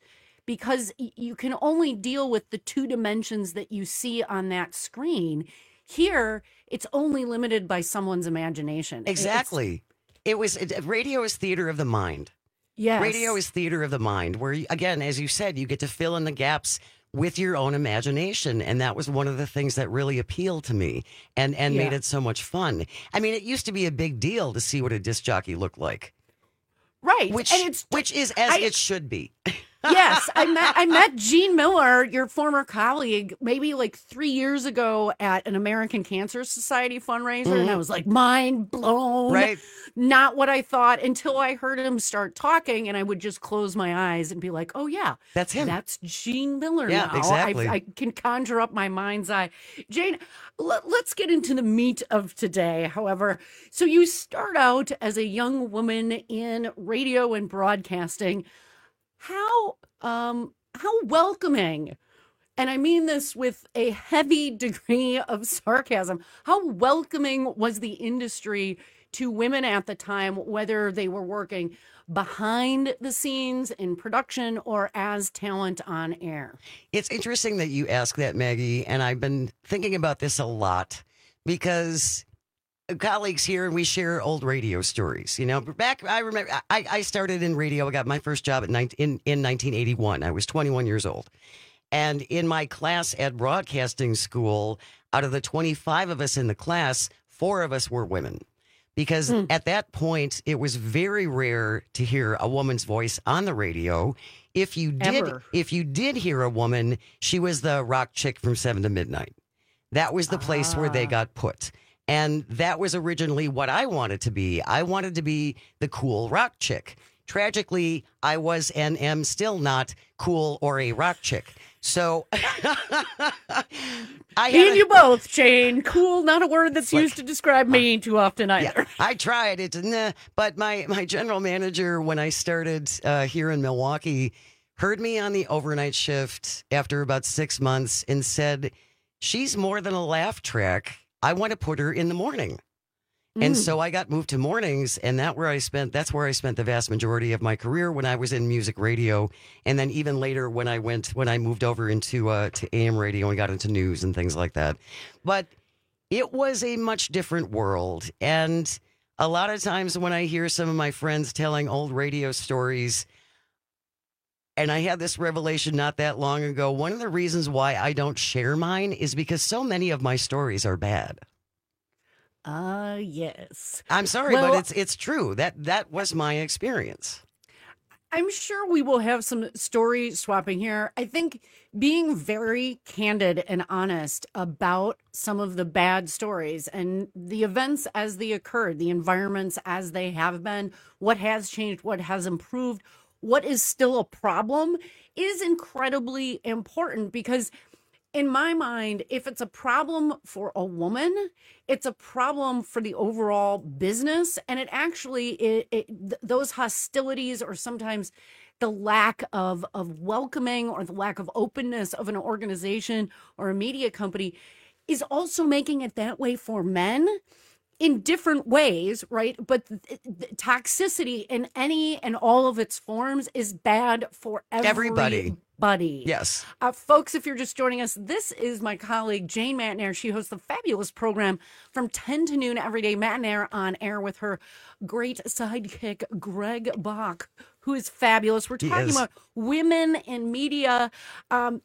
because y- you can only deal with the two dimensions that you see on that screen. Here, it's only limited by someone's imagination. Exactly. It was it, radio is theater of the mind. Yes. Radio is theater of the mind, where, you- again, as you said, you get to fill in the gaps with your own imagination. And that was one of the things that really appealed to me and, and Yeah. made it so much fun. I mean, it used to be a big deal to see what a disc jockey looked like. Right. Which, and it's which is as I- it should be. Yes, I met I met Gene Miller, your former colleague, maybe like three years ago at an American Cancer Society fundraiser, and I was like, mind blown. Right. Not what I thought until I heard him start talking, and I would just close my eyes and be like, "Oh yeah, That's him. That's Gene Miller." Yeah, now. exactly. I, I can conjure up my mind's eye. Jane, let, let's get into the meat of today. However, so you start out as a young woman in radio and broadcasting. How um how welcoming, and I mean this with a heavy degree of sarcasm, how welcoming was the industry to women at the time, whether they were working behind the scenes in production or as talent on air? It's interesting that you ask that, Maggie, and I've been thinking about this a lot because colleagues here, we share old radio stories. You know, back, I remember, I, I started in radio. I got my first job at nineteen, in, in nineteen eighty-one. I was twenty-one years old. And in my class at broadcasting school, out of the twenty-five of us in the class, four of us were women. Because Hmm. at that point, it was very rare to hear a woman's voice on the radio. If you did, Ever. if you did hear a woman, she was the rock chick from seven to midnight. That was the place where they Ah. got put. And that was originally what I wanted to be. I wanted to be the cool rock chick. Tragically, I was and am still not cool or a rock chick. So I Me had and a- you both, Jane. Cool, not a word that's Like- used to describe me too often either. Yeah, I tried it, nah, but my my general manager, when I started uh, here in Milwaukee, heard me on the overnight shift after about six months and said, "She's more than a laugh track. I want to put her in the morning." And Mm. so I got moved to mornings, and that where I spent. That's where I spent the vast majority of my career when I was in music radio, and then even later when I went when I moved over into uh, to A M radio and got into news and things like that. But it was a much different world, and a lot of times when I hear some of my friends telling old radio stories, and I had this revelation not that long ago. One of the reasons why I don't share mine is because so many of my stories are bad. Ah, yes. I'm sorry, Well- but it's it's true. That that was my experience. I'm sure we will have some story swapping here. I think being very candid and honest about some of the bad stories and the events as they occurred, the environments as they have been, what has changed, what has improved, what is still a problem is incredibly important because in my mind, if it's a problem for a woman, it's a problem for the overall business. And it actually, it, it, th- those hostilities or sometimes the lack of, of welcoming or the lack of openness of an organization or a media company is also making it that way for men in different ways, right? But th- th- toxicity in any and all of its forms is bad for Everybody. everybody. Yes. Uh, folks, if you're just joining us, this is my colleague Jane Matnair. She hosts the fabulous program from ten to noon every day. Matnair on air with her great sidekick, Greg Bach, who is fabulous. We're He talking is. about women in media. Um,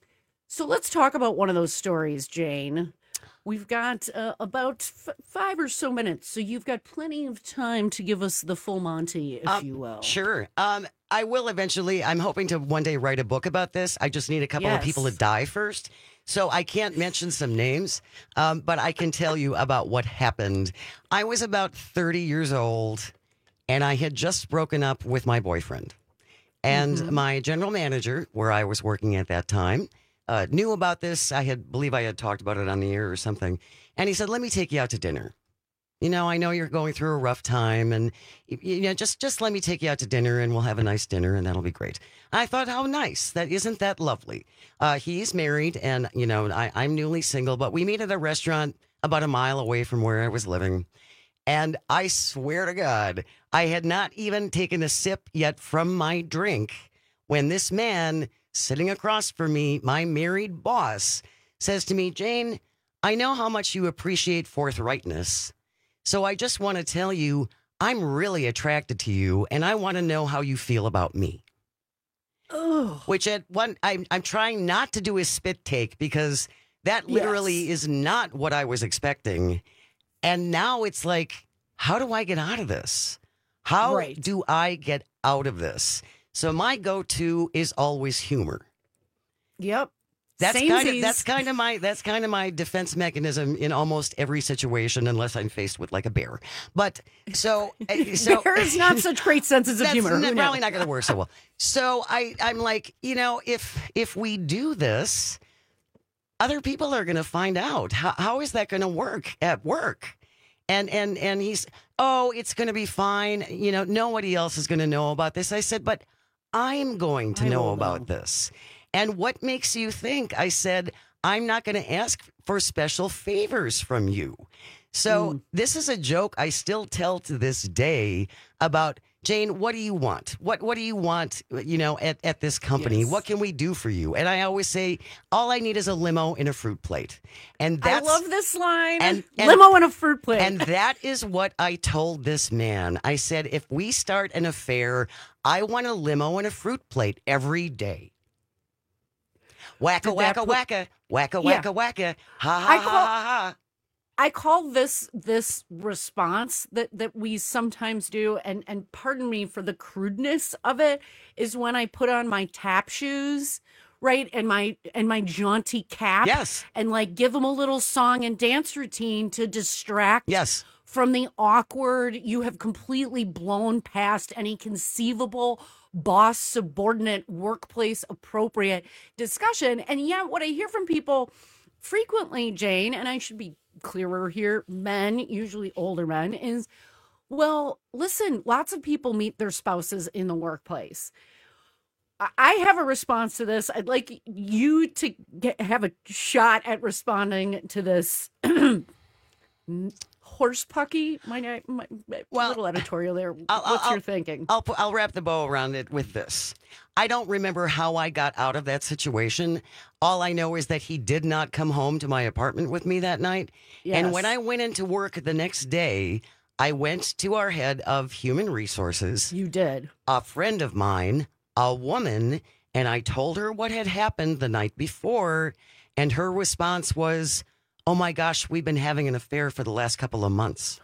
so let's talk about one of those stories, Jane. We've got uh, about f- five or so minutes, so you've got plenty of time to give us the full Monty, if Um, you will. Sure. Um, I will eventually. I'm hoping to one day write a book about this. I just need a couple of people to Yes. die first. So I can't mention some names, um, but I can tell you about what happened. I was about thirty years old, and I had just broken up with my boyfriend. And Mhm. my general manager, where I was working at that time, uh, knew about this. I had believe I had talked about it on the air or something. And he said, "Let me take you out to dinner. You know, I know you're going through a rough time, and y- you know, just just let me take you out to dinner, and we'll have a nice dinner, and that'll be great." I thought, how nice! That isn't that lovely. Uh, he's married, and you know, I, I'm newly single, but we meet at a restaurant about a mile away from where I was living. And I swear to God, I had not even taken a sip yet from my drink when this man sitting across from me, my married boss, says to me, Jane, I know how much you appreciate forthrightness. So I just want to tell you, I'm really attracted to you, and I want to know how you feel about me. Oh. Which at one, I'm, I'm trying not to do a spit take because that literally Yes. is not what I was expecting. And now it's like, how do I get out of this? How Right. do I get out of this? So my go-to is always humor. Yep. That's kind of Samesies. that's kind of my that's kind of my defense mechanism in almost every situation, unless I'm faced with like a bear. But so uh, so There's not such great senses of that's humor. Who n- probably knew? not going to work so well. So I I'm like, you know, if if we do this, other people are going to find out. How how is that going to work at work? And and and he's, oh, it's going to be fine. You know, nobody else is going to know about this. I said, but I'm going to I know will about know. this. And what makes you think? I said, I'm not going to ask for special favors from you. So Mm. this is a joke I still tell to this day about, Jane, what do you want? What what do you want, you know, at, at this company? Yes. What can we do for you? And I always say, all I need is a limo and a fruit plate. And that's I love this line. and- and- Limo and a fruit plate. and that is what I told this man. I said, if we start an affair, I want a limo and a fruit plate every day. Wacka, Did that wacka, put- wacka, wacka, Yeah. wacka, wacka. Ha, ha, I ha, call- ha, ha. I call this this response that that we sometimes do, and and pardon me for the crudeness of it, is when I put on my tap shoes, right, and my and my jaunty cap, Yes. and like give them a little song and dance routine to distract, Yes. from the awkward. You have completely blown past any conceivable boss subordinate workplace appropriate discussion, and yet what I hear from people frequently, Jane, and I should be clearer here, men, usually older men, is, well, listen, lots of people meet their spouses in the workplace. I- I have a response to this. I'd like you to get, have a shot at responding to this. Horse pucky, my, my, my Well, little editorial there. I'll- What's I'll- your thinking? I'll pu- I'll wrap the bow around it with this. I don't remember how I got out of that situation. All I know is that he did not come home to my apartment with me that night. And when Yes. I went into work the next day, I went to our head of human resources, You did. a friend of mine, a woman, and I told her what had happened the night before. And her response was, oh my gosh, we've been having an affair for the last couple of months.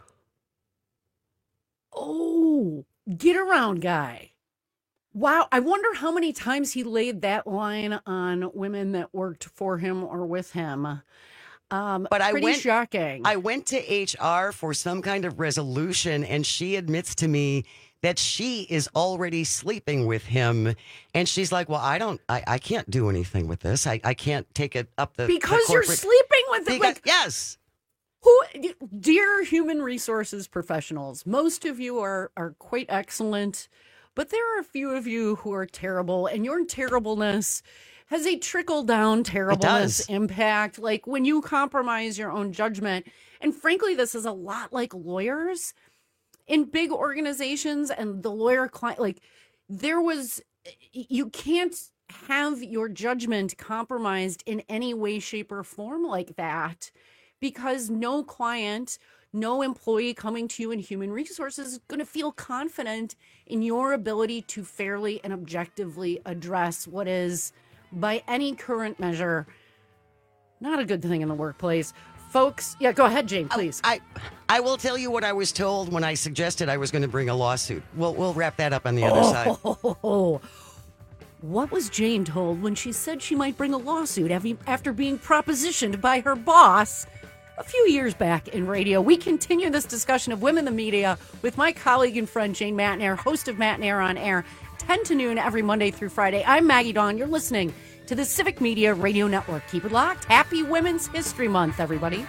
Oh, get around guy. Wow. I wonder how many times he laid that line on women that worked for him or with him. Um, But I pretty went- shocking. I went to H R for some kind of resolution, and she admits to me that she is already sleeping with him. And she's like, well, I don't, I, I can't do anything with this. I, I can't take it up the the because you're corporate- sleeping with it. Because- Like, yes. who, dear human resources professionals, most of you are are quite excellent, but there are a few of you who are terrible, and your terribleness has a trickle down terribleness does. impact. Like when you compromise your own judgment, and frankly, this is a lot like lawyers in big organizations and the lawyer client. Like there was, you can't have your judgment compromised in any way, shape, or form like that, because no client, no employee coming to you in human resources is going to feel confident in your ability to fairly and objectively address what is, by any current measure, not a good thing in the workplace. Folks, yeah, go ahead, Jane, please. I, I will tell you what I was told when I suggested I was going to bring a lawsuit. We'll, we'll wrap that up on the other side. Oh, what was Jane told when she said she might bring a lawsuit having- after being propositioned by her boss a few years back in radio? We continue this discussion of women in the media with my colleague and friend Jane Matnair, host of Matnair on Air, ten to noon every Monday through Friday. I'm Maggie Dawn. You're listening to the Civic Media Radio Network. Keep it locked. Happy Women's History Month, everybody.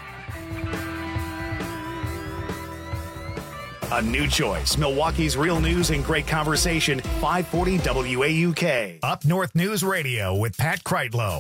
A new choice. Milwaukee's real news and great conversation. five forty W A U K. Up North News Radio with Pat Kreitlow.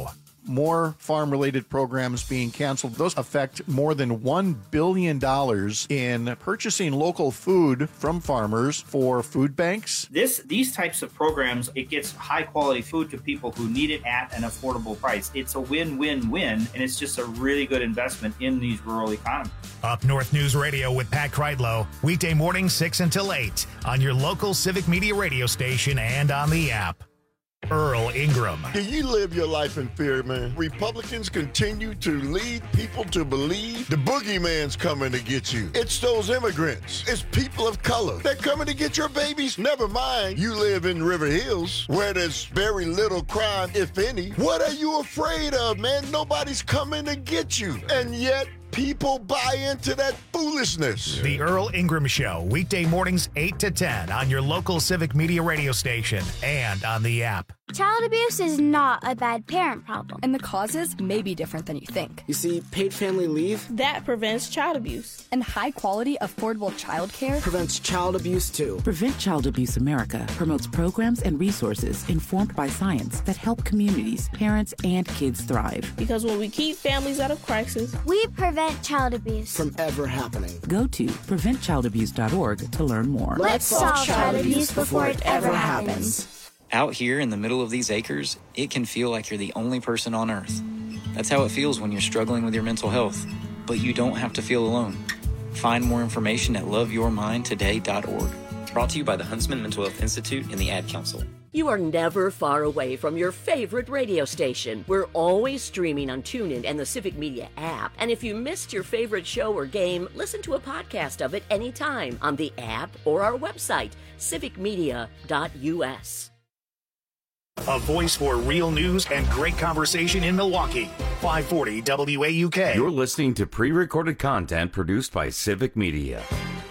more farm-related programs being canceled. Those affect more than one billion dollars in purchasing local food from farmers for food banks. This, these types of programs, it gets high-quality food to people who need it at an affordable price. It's a win-win-win, and it's just a really good investment in these rural economies. Up North News Radio with Pat Kreidlow, weekday morning six until eight on your local Civic Media radio station and on the app. Earl Ingram. Do you live your life in fear, man? Republicans continue to lead people to believe the boogeyman's coming to get you. It's those immigrants. It's people of color. They're coming to get your babies. Never mind, you live in River Hills, where there's very little crime, if any. What are you afraid of, man? Nobody's coming to get you. And yet, people buy into that foolishness. The Earl Ingram Show, weekday mornings eight to ten on your local Civic Media radio station and on the app. Child abuse is not a bad parent problem. And the causes may be different than you think. You see, paid family leave that prevents child abuse. And high quality, affordable child care prevents child abuse too. Prevent Child Abuse America promotes programs and resources informed by science that help communities, parents, and kids thrive. Because when we keep families out of crisis, we prevent child abuse from ever happening. Go to prevent child abuse dot org to learn more. Let's solve child abuse before it ever happens. Out here in the middle of these acres, it can feel like you're the only person on earth. That's how it feels when you're struggling with your mental health. But you don't have to feel alone. Find more information at love your mind today dot org. Brought to you by the Huntsman Mental Health Institute and the Ad Council. You are never far away from your favorite radio station. We're always streaming on TuneIn and the Civic Media app. And if you missed your favorite show or game, listen to a podcast of it anytime on the app or our website, civic media dot u s. A voice for real news and great conversation in Milwaukee. five forty W A U K. You're listening to pre-recorded content produced by Civic Media.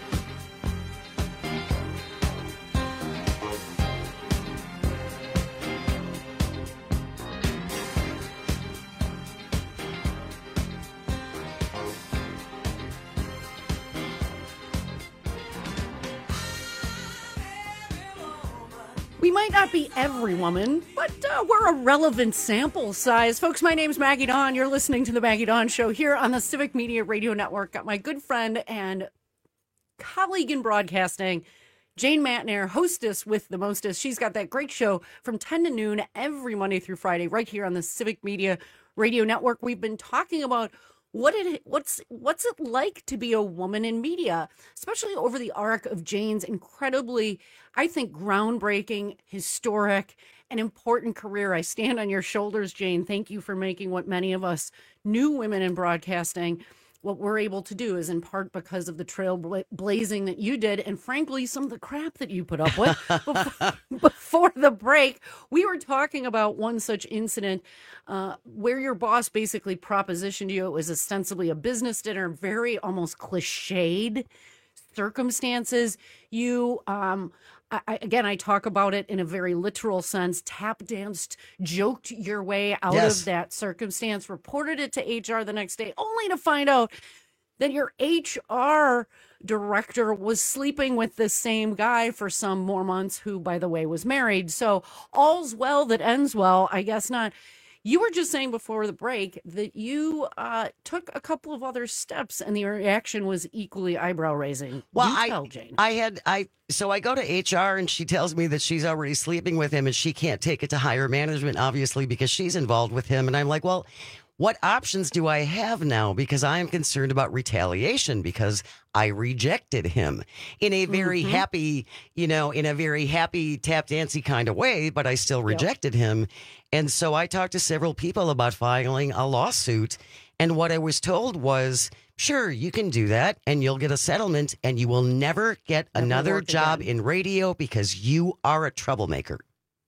We might not be every woman, but uh, we're a relevant sample size. Folks, my name's Maggie Dawn. You're listening to the Maggie Dawn Show here on the Civic Media Radio Network. Got my good friend and colleague in broadcasting, Jane Matnair, hostess with the mostest. She's got that great show from ten to noon every Monday through Friday right here on the Civic Media Radio Network. We've been talking about What it what's what's it like to be a woman in media, especially over the arc of Jane's incredibly, I think, groundbreaking, historic, and important career. I stand on your shoulders, Jane. Thank you for making what many of us new women in broadcasting, what we're able to do is in part because of the trailblazing that you did, and frankly, some of the crap that you put up with. before, before the break, we were talking about one such incident uh, where your boss basically propositioned you. It was ostensibly a business dinner, very almost cliched circumstances. You, um, I, again, I talk about it in a very literal sense, tap danced, joked your way out Yes. of that circumstance, reported it to H R the next day, only to find out that your H R director was sleeping with the same guy for some more months, who, by the way, was married. So all's well that ends well, I guess not. You were just saying before the break that you uh, took a couple of other steps and the reaction was equally eyebrow raising. Well, Do I, tell, Jane. I had, I, so I go to H R and she tells me that she's already sleeping with him and she can't take it to higher management, obviously, because she's involved with him. And I'm like, well, what options do I have now? Because I am concerned about retaliation because I rejected him in a very Mhm. happy, you know, in a very happy tap dancey kind of way, but I still rejected him. And so I talked to several people about filing a lawsuit. And what I was told was, sure, you can do that and you'll get a settlement and you will never get Never another work job again. in radio because you are a troublemaker.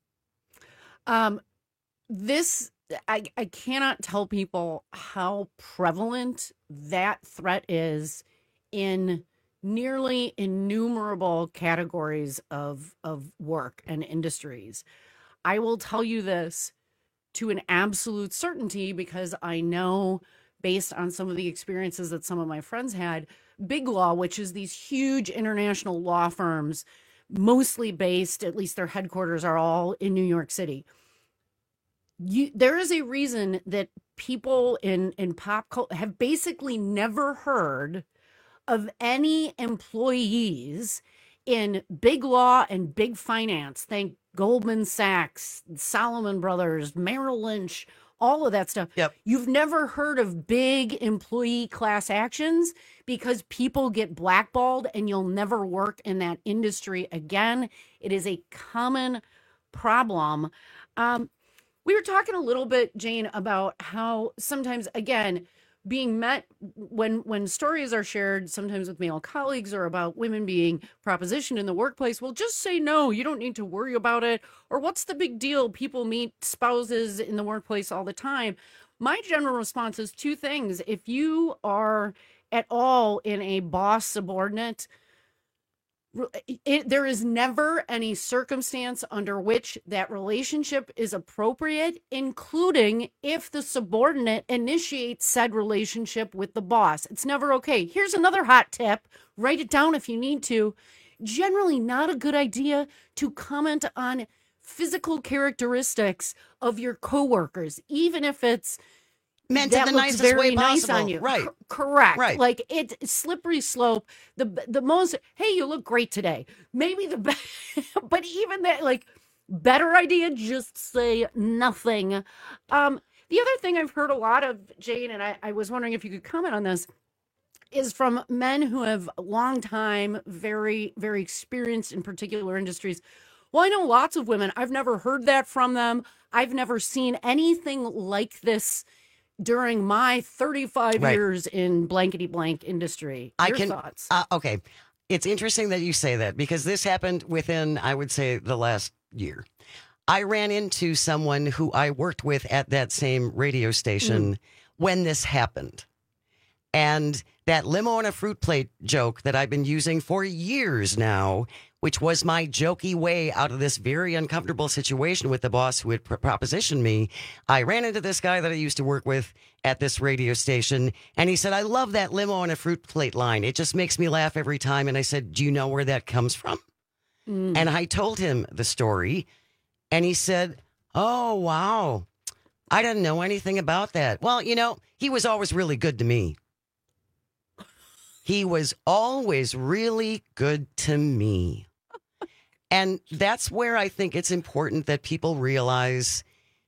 Um, this, I, I cannot tell people how prevalent that threat is in nearly innumerable categories of, of work and industries. I will tell you this to an absolute certainty because I know, based on some of the experiences that some of my friends had, Big Law, which is these huge international law firms, mostly based, at least their headquarters are all in New York City. you, there is a reason that people in, in pop culture have basically never heard of any employees in big law and big finance. Think Goldman Sachs, Solomon Brothers, Merrill Lynch, all of that stuff. Yep. You've never heard of big employee class actions because people get blackballed and you'll never work in that industry again. It is a common problem. Um, we were talking a little bit, Jane, about how sometimes, again, being met when when stories are shared, sometimes with male colleagues or about women being propositioned in the workplace, well, just say no. You don't need to worry about it. Or what's the big deal? People meet spouses in the workplace all the time. My general response is two things. If you are at all in a boss subordinate, It, there is never any circumstance under which that relationship is appropriate, including if the subordinate initiates said relationship with the boss. It's never okay. Here's another hot tip. Write it down if you need to. Generally not a good idea to comment on physical characteristics of your coworkers, even if it's meant that in the looks nicest very way nice possible. on you. Right. C- correct. Right. Like it's slippery slope. The the most, hey, you look great today. Maybe the best, but even that, like, better idea, just say nothing. Um, the other thing I've heard a lot of, Jane, and I, I was wondering if you could comment on this, is from men who have long time, very, very experienced in particular industries. Well, I know lots of women. I've never heard that from them. I've never seen anything like this during my thirty-five Right. years in blankety blank industry. I Your can, thoughts? Uh, okay. It's interesting that you say that because this happened within, I would say, the last year. I ran into someone who I worked with at that same radio station Mm. when this happened. And that limo and a fruit plate joke that I've been using for years now, which was my jokey way out of this very uncomfortable situation with the boss who had pr- propositioned me. I ran into this guy that I used to work with at this radio station, and he said, I love that limo and a fruit plate line. It just makes me laugh every time. And I said, do you know where that comes from? Mm. And I told him the story, and he said, oh, wow. I didn't know anything about that. Well, you know, he was always really good to me. He was always really good to me. And that's where I think it's important that people realize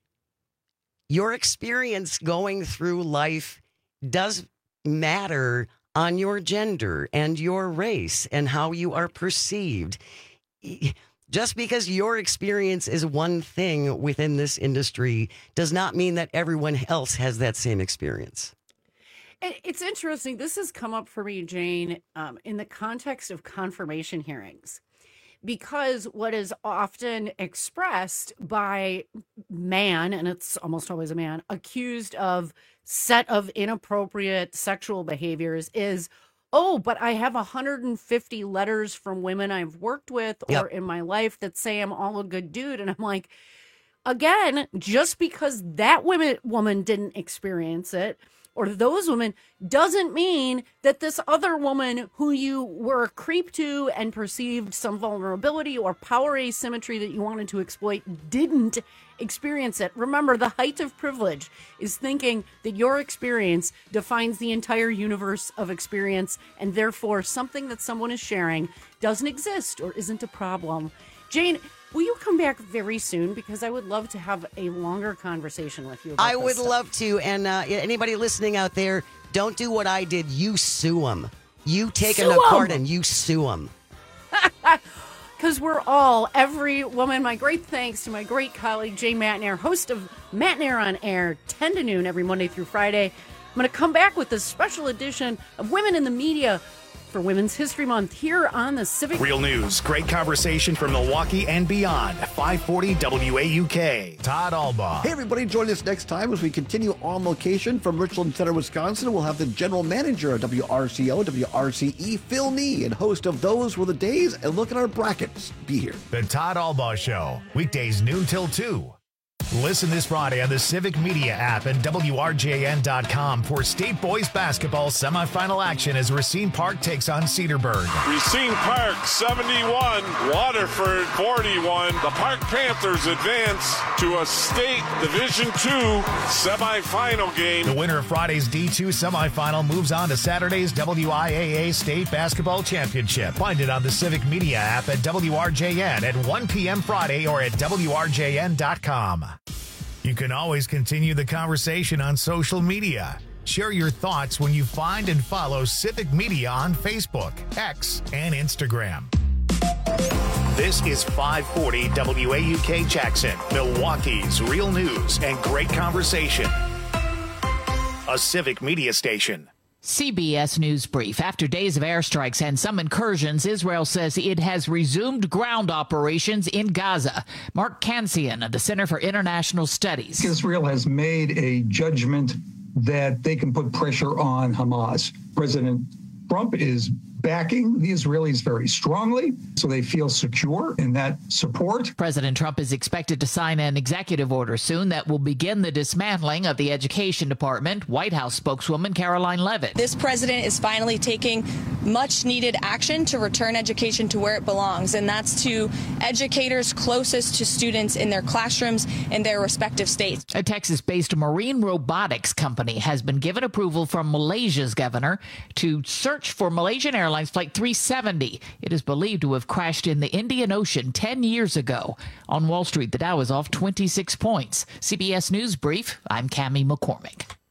your experience going through life does matter on your gender and your race and how you are perceived. Just because your experience is one thing within this industry does not mean that everyone else has that same experience. It's interesting. This has come up for me, Jane, um, in the context of confirmation hearings, because what is often expressed by man, and it's almost always a man, accused of set of inappropriate sexual behaviors is, oh, but I have one hundred fifty letters from women I've worked with or Yep. in my life that say I'm all a good dude. And I'm like, again, just because that women, woman didn't experience it, or those women, doesn't mean that this other woman who you were a creep to and perceived some vulnerability or power asymmetry that you wanted to exploit didn't experience it. Remember, the height of privilege is thinking that your experience defines the entire universe of experience, and therefore something that someone is sharing doesn't exist or isn't a problem. Jane, will you come back very soon? Because I would love to have a longer conversation with you about I this would stuff. love to. And uh, anybody listening out there, don't do what I did. You sue them. You take Sue them 'em! apart and you sue them. Because we're all, every woman, my great thanks to my great colleague, Jay Matnair, host of Matnair on Air, ten to noon every Monday through Friday. I'm going to come back with this special edition of Women in the Media for Women's History Month here on the Civic. Real news, great conversation from Milwaukee and beyond. five forty W A U K. Todd Albaugh. Hey, everybody, join us next time as we continue on location from Richland Center, Wisconsin. We'll have the general manager of W R C O, W R C E, Phil Nee, and host of Those Were the Days, and look at our brackets. Be here. The Todd Albaugh Show, weekdays noon till two. Listen this Friday on the Civic Media app and W R J N dot com for State Boys Basketball semifinal action as Racine Park takes on Cedarburg. Racine Park seventy-one, Waterford forty-one. The Park Panthers advance to a state Division two semifinal game. The winner of Friday's D two semifinal moves on to Saturday's W I A A State Basketball Championship. Find it on the Civic Media app at W R J N at one p.m. Friday or at W R J N dot com. You can always continue the conversation on social media. Share your thoughts when you find and follow Civic Media on Facebook, X, and Instagram. This is five forty W A U K Jackson, Milwaukee's real news and great conversation. A Civic Media station. C B S News Brief. After days of airstrikes and some incursions, Israel says it has resumed ground operations in Gaza. Mark Kansian of the Center for International Studies. Israel has made a judgment that they can put pressure on Hamas. President Trump is backing the Israelis very strongly, so they feel secure in that support. President Trump is expected to sign an executive order soon that will begin the dismantling of the Education Department. White House spokeswoman Caroline Leavitt. This president is finally taking much needed action to return education to where it belongs, and that's to educators closest to students in their classrooms in their respective states. A Texas-based marine robotics company has been given approval from Malaysia's governor to search for Malaysian Airlines Flight three seventy. It is believed to have crashed in the Indian Ocean ten years ago. On Wall Street, the Dow is off twenty-six points. C B S News Brief, I'm Cammie McCormick.